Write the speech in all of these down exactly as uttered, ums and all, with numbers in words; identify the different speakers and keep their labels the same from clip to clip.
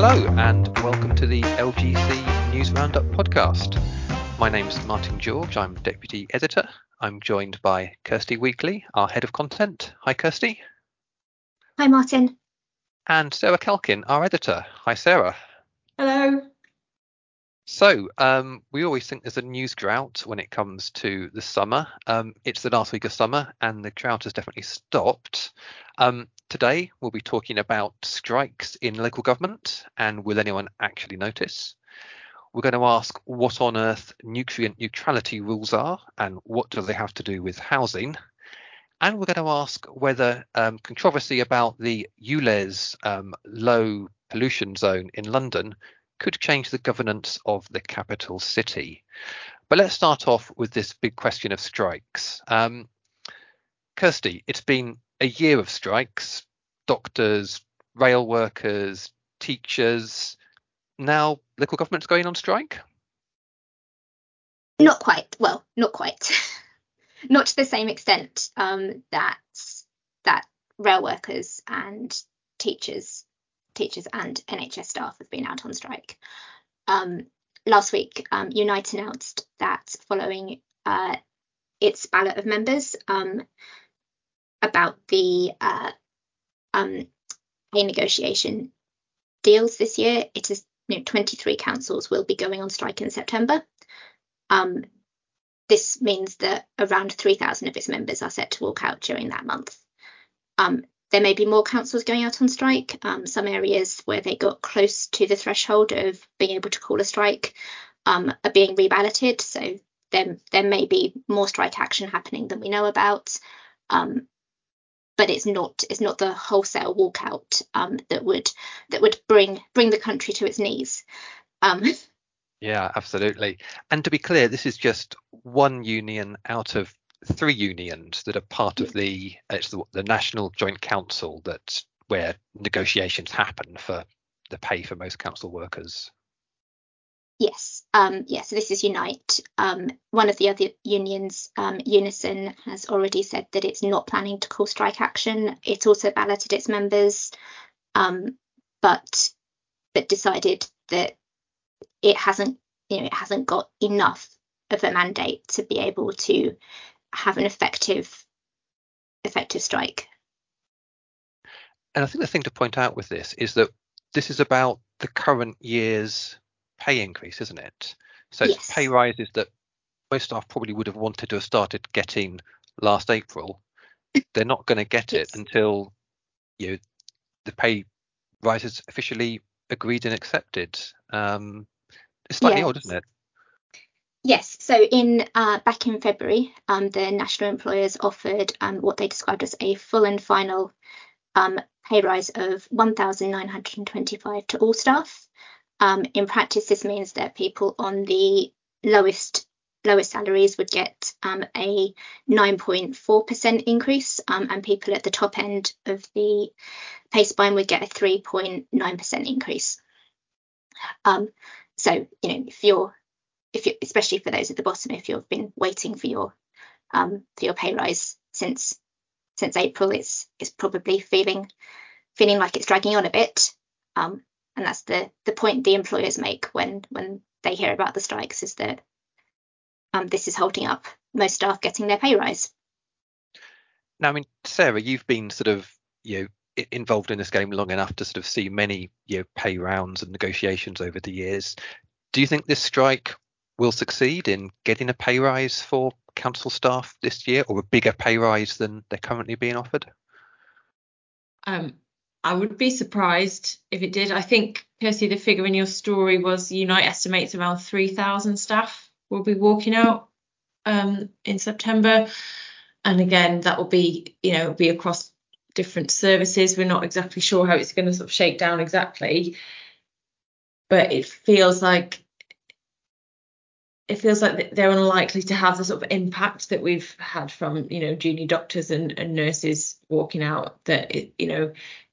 Speaker 1: Hello and welcome to the L G C News Roundup podcast. My name's Martin George, I'm Deputy Editor. I'm joined by Kirsty Weekly, our Head of Content. Hi Kirsty.
Speaker 2: Hi Martin.
Speaker 1: And Sarah Calkin, our Editor. Hi Sarah.
Speaker 3: Hello.
Speaker 1: So um, we always think there's a news drought when it comes to the summer. Um, it's the last week of summer and the drought has definitely stopped. Um, today we'll be talking about strikes in local government and will anyone actually notice? We're going to ask what on earth nutrient neutrality rules are and what do they have to do with housing? And we're going to ask whether um, controversy about the U L E Z um, low pollution zone in London could change the governance of the capital city. But let's start off with this big question of strikes. Um, Kirsty, it's been a year of strikes, doctors, rail workers, teachers. Now local government's going on strike?
Speaker 2: Not quite. Well, not quite. Not to the same extent um, that that rail workers and teachers teachers and N H S staff have been out on strike. Um, last week, um, Unite announced that following uh, its ballot of members um, about the uh, um, pay negotiation deals this year, it is you know, twenty-three councils will be going on strike in September. Um, this means that around three thousand of its members are set to walk out during that month. Um, There may be more councils going out on strike. Um, some areas where they got close to the threshold of being able to call a strike um, are being reballoted. So there, there may be more strike action happening than we know about. Um, but it's not it's not the wholesale walkout um, that would that would bring bring the country to its knees. Um,
Speaker 1: Yeah, absolutely. And to be clear, this is just one union out of three unions that are part of the it's the, the National Joint Council that's where negotiations happen for the pay for most council workers.
Speaker 2: Yes, um, yeah, so this is Unite. Um, one of the other unions, um, Unison, has already said that it's not planning to call strike action. It's also balloted its members, um, but but decided that it hasn't, you know, it hasn't got enough of a mandate to be able to have an effective effective strike.
Speaker 1: And I think the thing to point out with this is that this is about the current year's pay increase, isn't it? So it's
Speaker 2: Yes.
Speaker 1: pay rises that most staff probably would have wanted to have started getting last April. They're not going to get it
Speaker 2: Yes.
Speaker 1: until you know the pay rise is officially agreed and accepted. Um, it's slightly
Speaker 2: Yes.
Speaker 1: odd, isn't it?
Speaker 2: Yes, so in uh, back in February, um, the national employers offered um, what they described as a full and final um, pay rise of one thousand nine hundred twenty-five to all staff. Um, in practice, this means that people on the lowest lowest salaries would get um, a nine point four percent increase, um, and people at the top end of the pay spine would get a three point nine percent increase. Um, so, you know, if you're if you, especially for those at the bottom, if you've been waiting for your um, for your pay rise since since April, it's it's probably feeling feeling like it's dragging on a bit, um, and that's the the point the employers make when when they hear about the strikes, is that um, this is holding up most staff getting their pay rise.
Speaker 1: Now, I mean, Sarah, you've been sort of you know i- involved in this game long enough to sort of see many you know pay rounds and negotiations over the years. Do you think this strike will succeed in getting a pay rise for council staff this year, or a bigger pay rise than they're currently being offered?
Speaker 3: Um, I would be surprised if it did. I think, Kirsty, the figure in your story was Unite estimates around three thousand staff will be walking out um, in September. And again, that will be, you know, be across different services. We're not exactly sure how it's going to sort of shake down exactly. But it feels like it feels like they're unlikely to have the sort of impact that we've had from, you know, junior doctors and, and nurses walking out, that, it, you know,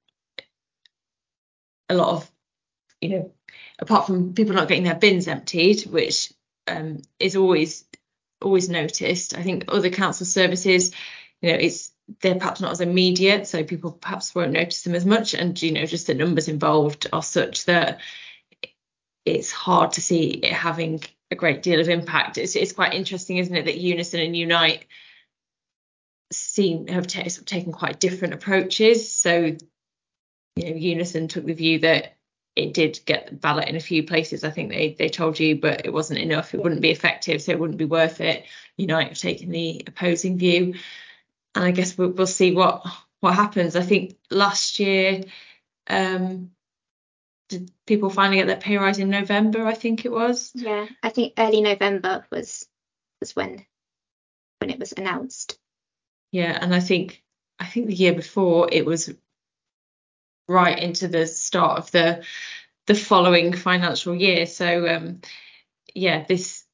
Speaker 3: a lot of, you know, apart from people not getting their bins emptied, which um, is always always noticed, I think other council services, you know, it's they're perhaps not as immediate, so people perhaps won't notice them as much, and you know, just the numbers involved are such that it's hard to see it having a great deal of impact. It's, it's quite interesting, isn't it, that Unison and Unite seem have t- taken quite different approaches. So, you know, Unison took the view that it did get the ballot in a few places. I think they they told you, but it wasn't enough. It wouldn't be effective, so it wouldn't be worth it. Unite have taken the opposing view, and I guess we'll, we'll see what what happens. I think last year, um, did people finally get their pay rise in November? I think it was.
Speaker 2: Yeah, I think early November was was when when it was announced.
Speaker 3: Yeah, and I think I think the year before it was right into the start of the the following financial year. So um, yeah, this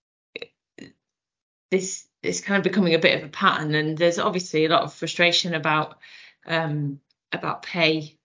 Speaker 3: this is kind of becoming a bit of a pattern, and there's obviously a lot of frustration about um, about pay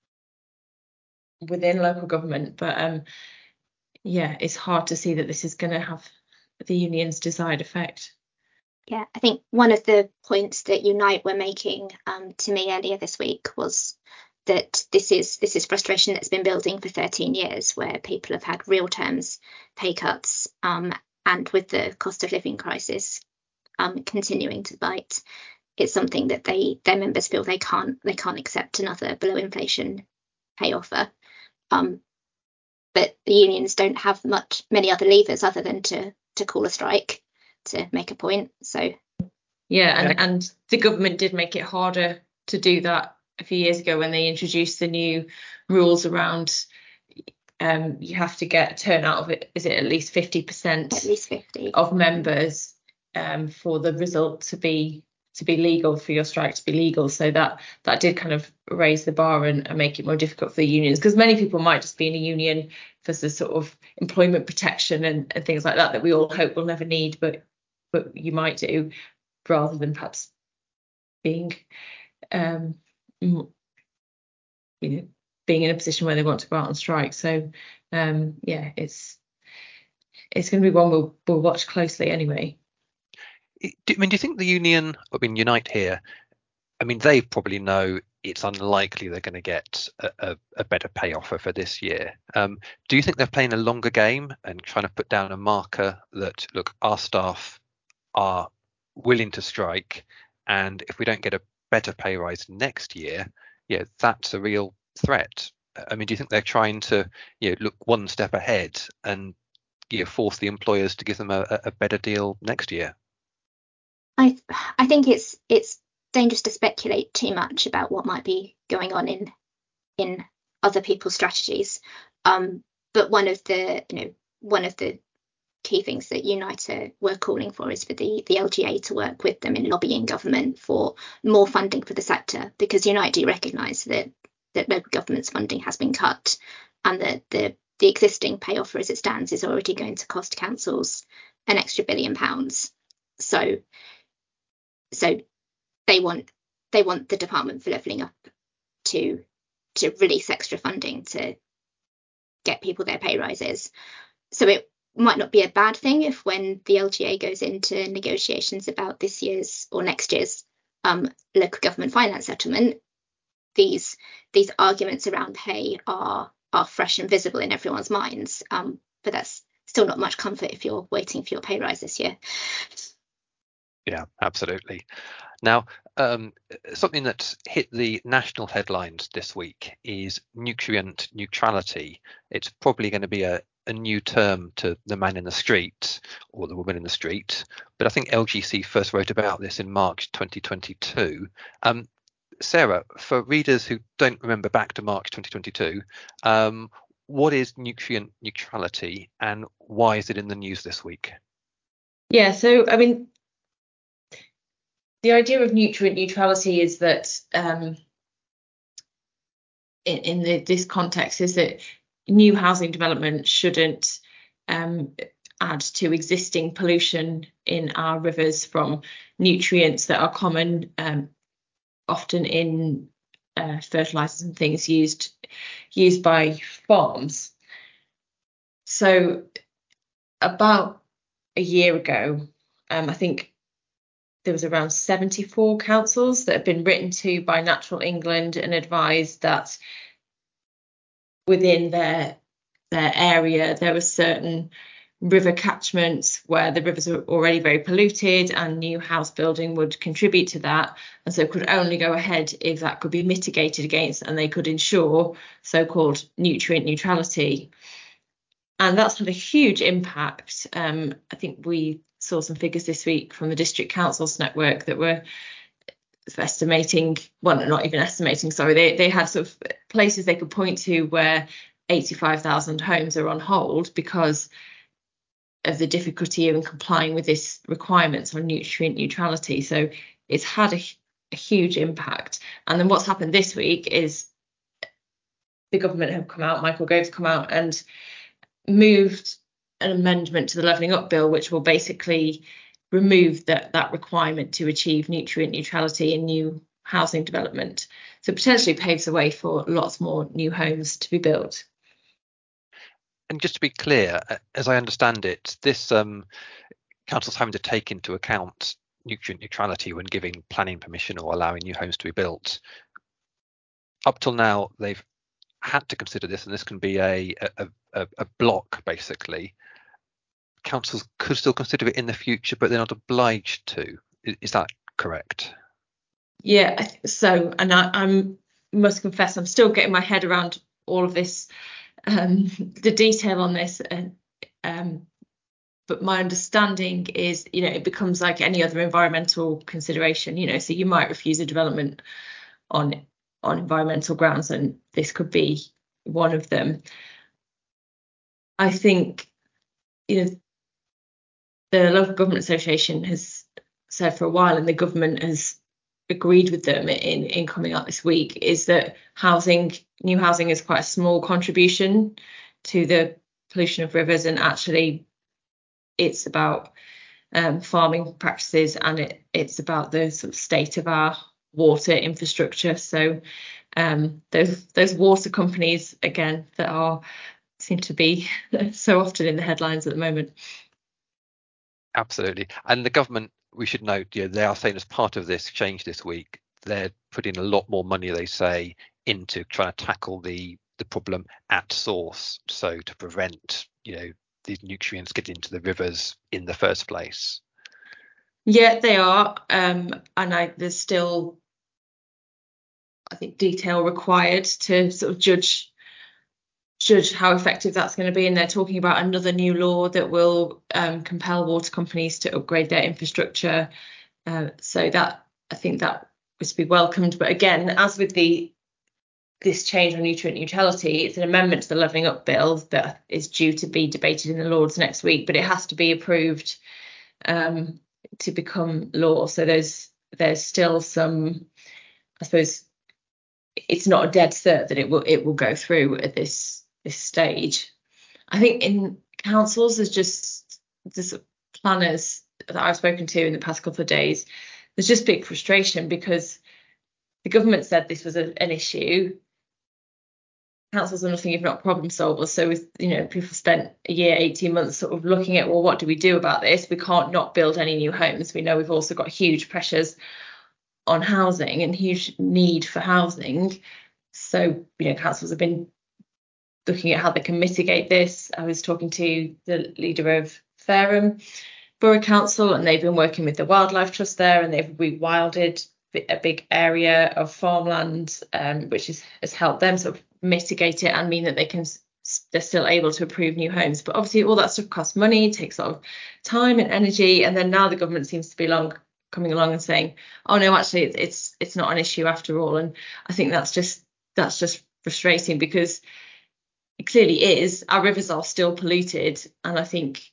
Speaker 3: within local government, but um, yeah, it's hard to see that this is going to have the union's desired effect.
Speaker 2: Yeah, I think one of the points that Unite were making um, to me earlier this week was that this is this is frustration that's been building for thirteen years, where people have had real terms pay cuts, um, and with the cost of living crisis um, continuing to bite, it's something that they their members feel they can't they can't accept another below inflation pay offer. Um, but the unions don't have much many other levers other than to to call a strike to make a point. So
Speaker 3: yeah, and,
Speaker 1: Yeah.
Speaker 3: and the government did make it harder to do that a few years ago when they introduced the new rules around um you have to get a turnout of it, is it at least fifty percent
Speaker 2: at least fifty
Speaker 3: of members um for the result to be to be legal, for your strike to be legal. So that that did kind of raise the bar and, and make it more difficult for the unions, because many people might just be in a union for the sort of employment protection and, and things like that that we all hope we'll never need, but but you might do, rather than perhaps being um you know being in a position where they want to go out on strike. So um yeah, it's it's going to be one we'll, we'll watch closely anyway.
Speaker 1: I mean, do you think the union, I mean, Unite here, I mean, they probably know it's unlikely they're going to get a, a, a better pay offer for this year. Um, do you think they're playing a longer game and trying to put down a marker that, look, our staff are willing to strike, and if we don't get a better pay rise next year, yeah, that's a real threat. I mean, do you think they're trying to, you know, look one step ahead and, you know, force the employers to give them a, a better deal next year?
Speaker 2: I I think it's it's dangerous to speculate too much about what might be going on in in other people's strategies. Um, but one of the you know one of the key things that Unite were calling for is for the the L G A to work with them in lobbying government for more funding for the sector, because Unite do recognise that that local government's funding has been cut, and that the the existing pay offer as it stands is already going to cost councils an extra billion pounds. So so they want they want the Department for Levelling Up to to release extra funding to get people their pay rises. So it might not be a bad thing if, when the L G A goes into negotiations about this year's or next year's um, local government finance settlement, these these arguments around pay are are fresh and visible in everyone's minds. Um, but that's still not much comfort if you're waiting for your pay rise this year.
Speaker 1: Yeah, absolutely. Now, um, something that's hit the national headlines this week is nutrient neutrality. It's probably going to be a, a new term to the man in the street or the woman in the street, but I think L G C first wrote about this in March twenty twenty-two. Um, Sarah, for readers who don't remember back to March twenty twenty-two, um, what is nutrient neutrality and why is it in the news this week?
Speaker 3: Yeah, so I mean, the idea of nutrient neutrality is that um, in, in the, this context is that new housing development shouldn't um, add to existing pollution in our rivers from nutrients that are common, um, often in uh, fertilizers and things used used by farms. So about a year ago, um, I think there was around seventy-four councils that have been written to by Natural England and advised that within their their area there were certain river catchments where the rivers are already very polluted, and new house building would contribute to that, and so could only go ahead if that could be mitigated against and they could ensure so-called nutrient neutrality. And that's had a huge impact. Um, I think we saw some figures this week from the District Councils Network that were estimating, well, not even estimating, sorry, they, they had sort of places they could point to where eighty-five thousand homes are on hold because of the difficulty in complying with this requirements on nutrient neutrality. So it's had a, a huge impact. And then what's happened this week is the government have come out, Michael Gove's come out and moved an amendment to the Levelling Up Bill, which will basically remove that, that requirement to achieve nutrient neutrality in new housing development. So potentially paves the way for lots more new homes to be built.
Speaker 1: And just to be clear, as I understand it, this um, council's having to take into account nutrient neutrality when giving planning permission or allowing new homes to be built. Up till now, they've had to consider this, and this can be a a, a, a block, basically. Councils could still consider it in the future, but they're not obliged to. Is, is that correct?
Speaker 3: Yeah, I think so. And I I'm, must confess, I'm still getting my head around all of this, um, the detail on this. Uh, um, but my understanding is, you know, it becomes like any other environmental consideration, you know, so you might refuse a development on on environmental grounds, and this could be one of them. I think, you know, the Local Government Association has said for a while, and the government has agreed with them in, in coming out this week, is that housing, new housing is quite a small contribution to the pollution of rivers, and actually it's about um, farming practices, and it, it's about the sort of state of our water infrastructure. So um, those those water companies, again, that are seem to be so often in the headlines at the moment.
Speaker 1: Absolutely. And the government, we should note, you know, they are saying as part of this change this week, they're putting a lot more money, they say, into trying to tackle the the problem at source, so to prevent, you know, these nutrients getting into the rivers in the first place.
Speaker 3: Yeah, they are, um, and I, there's still, I think, detail required to sort of judge judge how effective that's going to be. And they're talking about another new law that will um, compel water companies to upgrade their infrastructure. Uh, so that, I think that was to be welcomed. But again, as with the this change on nutrient neutrality, it's an amendment to the Levelling Up Bill that is due to be debated in the Lords next week, but it has to be approved um, to become law. So there's there's still some, I suppose, it's not a dead cert that it will it will go through at this this stage. I think in councils, there's just there's planners that I've spoken to in the past couple of days, there's just big frustration because the government said this was a, an issue. Councils are nothing if not problem solvers. So, with, you know, people spent a year, eighteen months sort of looking at, well, what do we do about this? We can't not build any new homes. We know we've also got huge pressures on housing and huge need for housing. So, you know, councils have been looking at how they can mitigate this. I was talking to the leader of Fareham Borough Council, and they've been working with the Wildlife Trust there, and they've rewilded a big area of farmland, um, which is, has helped them sort of mitigate it and mean that they can they're still able to approve new homes. But obviously all that stuff costs money, takes a lot of time and energy, and then now the government seems to be long coming along and saying, oh no, actually it's it's, it's not an issue after all. And I think that's just that's just frustrating, because it clearly is. Our rivers are still polluted, and I think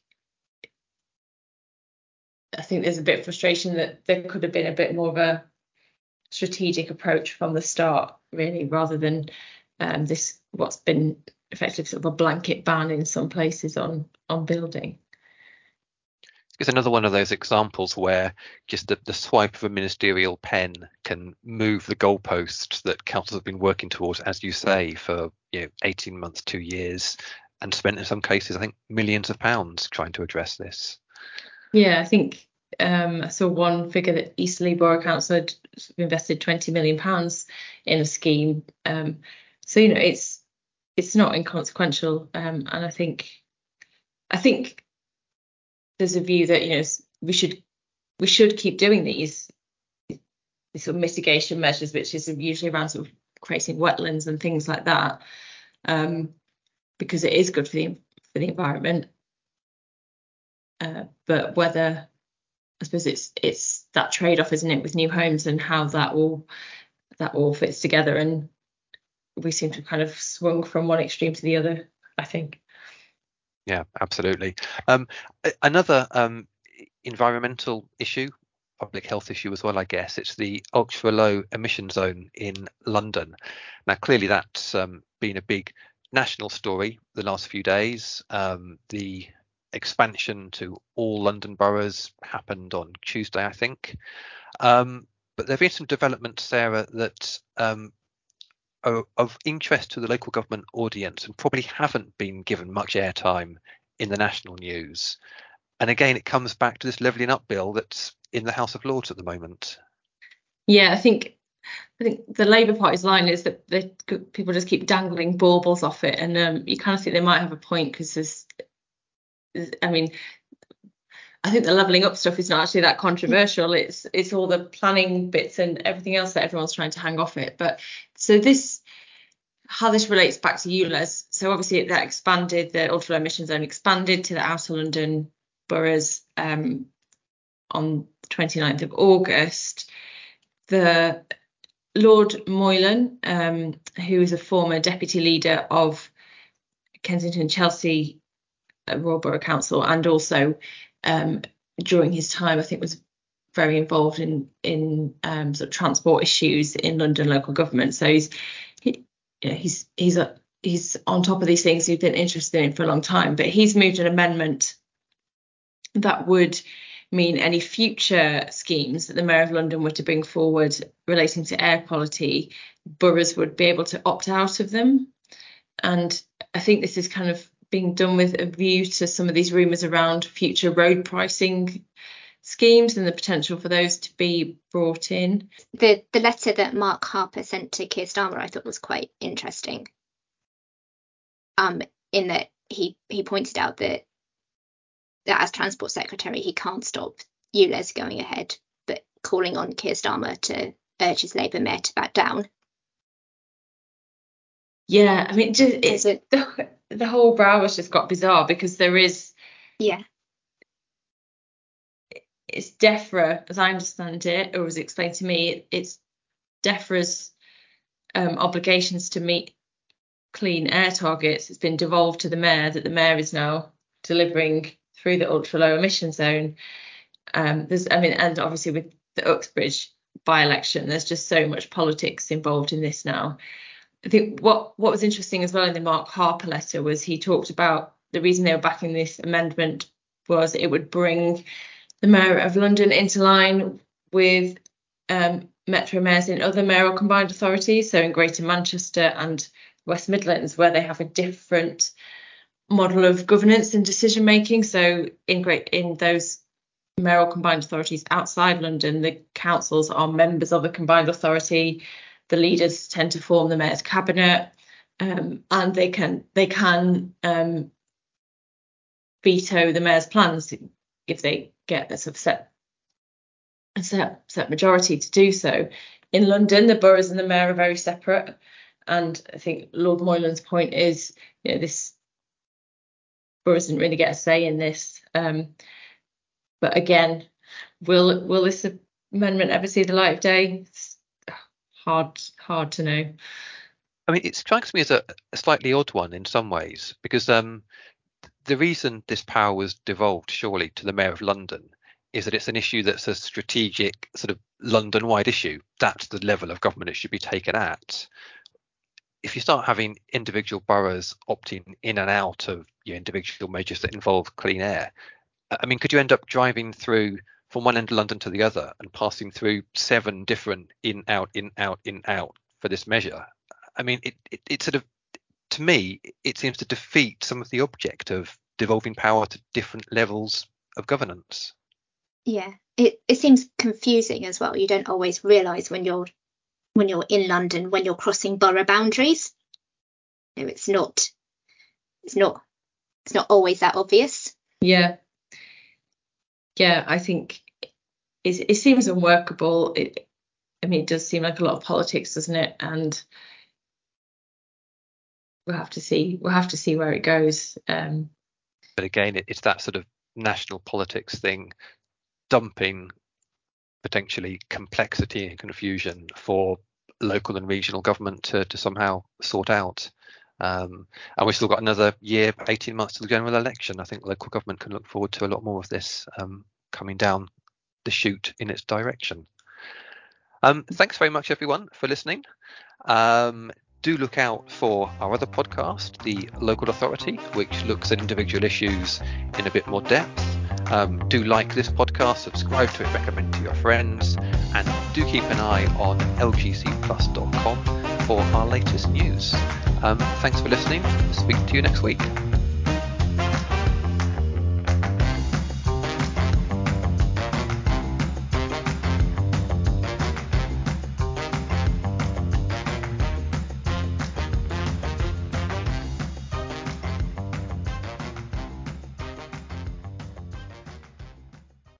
Speaker 3: I think there's a bit of frustration that there could have been a bit more of a strategic approach from the start, really, rather than um, this what's been effectively sort of a blanket ban in some places on on building.
Speaker 1: It's another one of those examples where just the, the swipe of a ministerial pen can move the goalposts that councils have been working towards, as you say, for you know eighteen months, two years, and spent in some cases, I think, millions of pounds trying to address this.
Speaker 3: Yeah, I think Um, I saw one figure that Eastleigh Borough Council had invested twenty million pounds in a scheme. Um, so you know, it's it's not inconsequential, um, and I think I think there's a view that you know we should we should keep doing these, these sort of mitigation measures, which is usually around sort of creating wetlands and things like that, um, because it is good for the for the environment. Uh, but whether I suppose it's it's that trade-off, isn't it, with new homes and how that all that all fits together, and we seem to have kind of swung from one extreme to the other, I think.
Speaker 1: Yeah, absolutely. Um, a- another um, environmental issue, public health issue as well, I guess, it's the ultra low emission zone in London. Now, clearly that's um, been a big national story the last few days. Um, the expansion to all London boroughs happened on Tuesday, I think. Um, but there have been some developments, Sarah, that um, are of interest to the local government audience and probably haven't been given much airtime in the national news. And again, it comes back to this levelling up bill that's in the House of Lords at the moment.
Speaker 3: Yeah, I think I think the Labour Party's line is that they, people just keep dangling baubles off it, and um, you kind of think they might have a point because there's, I mean, I think the levelling up stuff is not actually that controversial. It's it's all the planning bits and everything else that everyone's trying to hang off it. But so this, how this relates back to U L E Z. So obviously that expanded, the ultra low emission zone expanded to the outer London boroughs um, on the twenty-ninth of August. The Lord Moylan, um, who is a former deputy leader of Kensington Chelsea uh, Royal Borough Council, and also um, during his time, I think was very involved in in um, sort of transport issues in London local government. So he's he, you know, he's he's a, he's on top of these things. He's been interested in for a long time, but he's moved an amendment that would mean any future schemes that the Mayor of London were to bring forward relating to air quality, boroughs would be able to opt out of them. And I think this is kind of being done with a view to some of these rumours around future road pricing schemes and the potential for those to be brought in.
Speaker 2: The the letter that Mark Harper sent to Keir Starmer, I thought was quite interesting. Um, in that he he pointed out that that as Transport Secretary he can't stop U L E Z going ahead, but calling on Keir Starmer to urge his Labour mayor to back down.
Speaker 3: Yeah, I mean, just it's
Speaker 2: it,
Speaker 3: the, the whole row has just got bizarre because there is
Speaker 2: yeah.
Speaker 3: It's DEFRA, as I understand it, or was explained to me, it's DEFRA's um, obligations to meet clean air targets. It's been devolved to the mayor, that the mayor is now delivering through the ultra low emission zone. Um, there's, I mean, and obviously with the Uxbridge by-election, there's just so much politics involved in this now. I think what what was interesting as well in the Mark Harper letter was he talked about the reason they were backing this amendment was it would bring the Mayor of London into line with um, Metro mayors in other mayoral combined authorities, so in Greater Manchester and West Midlands, where they have a different model of governance and decision making. So in great in those mayoral combined authorities outside London, the councils are members of a combined authority. The leaders tend to form the mayor's cabinet, um, and they can they can um, veto the mayor's plans if they get a sort of set, a set, set majority to do so. In London, the boroughs and the mayor are very separate. And I think Lord Moylan's point is, you know, this boroughs didn't really get a say in this. Um, but again, will will this amendment ever see the light of day? It's hard, hard to know.
Speaker 1: I mean, it strikes me as a, a slightly odd one in some ways, because um, the reason this power was devolved surely to the Mayor of London is that it's an issue that's a strategic sort of London-wide issue. That's the level of government it should be taken at. If you start having individual boroughs opting in and out of your individual measures that involve clean air, I mean, could you end up driving through from one end of London to the other and passing through seven different in, out, in, out, in, out for this measure? I mean, it, it, it sort of, to me, it seems to defeat some of the object of devolving power to different levels of governance.
Speaker 2: Yeah, it, it seems confusing as well. You don't always realise when you're when you're in London, when you're crossing borough boundaries. You know, it's not it's not it's not always that obvious.
Speaker 3: Yeah. Yeah, I think it, it seems unworkable. It, I mean, it does seem like a lot of politics, doesn't it? And we'll have to see. We'll have to see where it goes. Um,
Speaker 1: but again, it, it's that sort of national politics thing, dumping potentially complexity and confusion for local and regional government to, to somehow sort out. Um, and we've still got another year, eighteen months to the general election. I think local government can look forward to a lot more of this um, coming down the chute in its direction. Um, thanks very much, everyone, for listening. Um, do look out for our other podcast, The Local Authority, which looks at individual issues in a bit more depth. Um, do like this podcast, subscribe to it, recommend it to your friends, and do keep an eye on L G C plus dot com for our latest news. Um, thanks for listening. Speak to you next week.